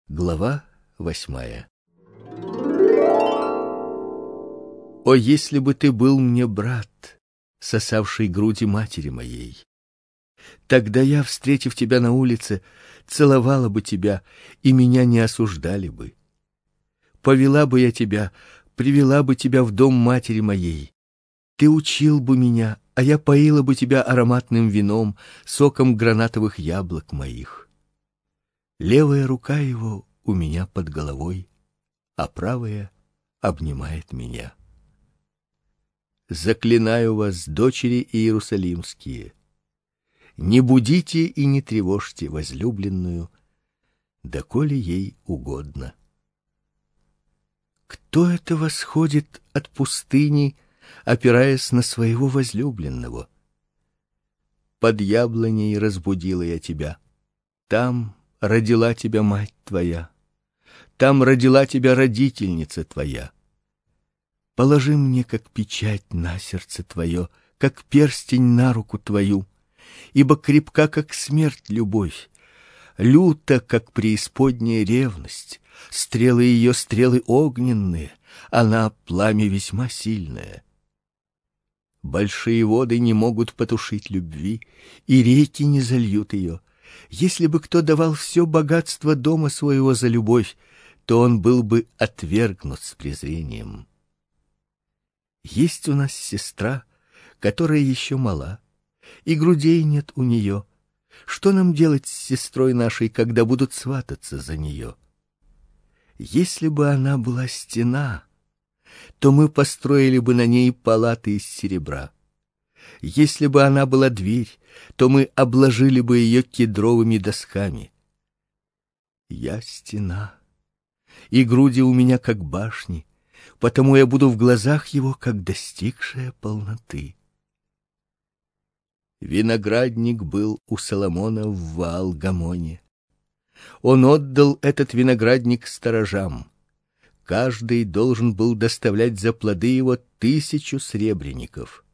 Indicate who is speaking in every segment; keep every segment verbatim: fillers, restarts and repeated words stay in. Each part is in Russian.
Speaker 1: Глава восьмая. О, если бы ты был мне брат, сосавший груди матери моей! Тогда я, встретив тебя на улице, целовала бы тебя, и меня не осуждали бы. Повела бы я тебя, привела бы тебя в дом матери моей. Ты учил бы меня, а я поила бы тебя ароматным вином, соком гранатовых яблок моих. Левая рука его у меня под головой, а правая обнимает меня. Заклинаю вас, дочери иерусалимские, не будите и не тревожьте возлюбленную, доколе ей угодно. Кто это восходит от пустыни, опираясь на своего возлюбленного? Под яблоней разбудила я тебя, там родила тебя мать твоя, там родила тебя родительница твоя. Положи мне, как печать на сердце твое, как перстень на руку твою, ибо крепка, как смерть, любовь, люта, как преисподняя ревность, стрелы ее стрелы огненные, она пламя весьма сильное. Большие воды не могут потушить любви, и реки не зальют ее. Если бы кто давал все богатство дома своего за любовь, то он был бы отвергнут с презрением. Есть у нас сестра, которая еще мала, и грудей нет у нее. Что нам делать с сестрой нашей, когда будут свататься за нее? Если бы она была стена, то мы построили бы на ней палаты из серебра. Если бы она была дверь, то мы обложили бы ее кедровыми досками. Я стена, и груди у меня как башни, потому я буду в глазах его, как достигшая полноты. Виноградник был у Соломона в Ваал-Гамоне. Он отдал этот виноградник сторожам. Каждый должен был доставлять за плоды его тысячу сребреников.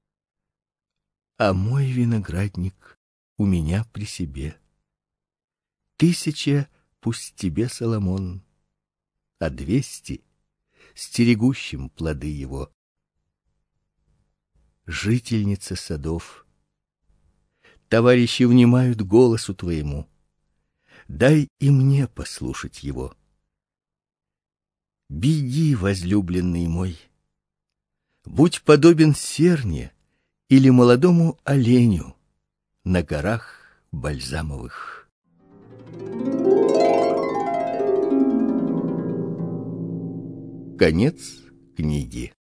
Speaker 1: А мой виноградник у меня при себе. Тысяча пусть тебе, Соломон, а двести стерегущим плоды его. Жительница садов, товарищи внимают голосу твоему. Дай и мне послушать его. Беги, возлюбленный мой, будь подобен серне или молодому оленю на горах бальзамовых. Конец книги.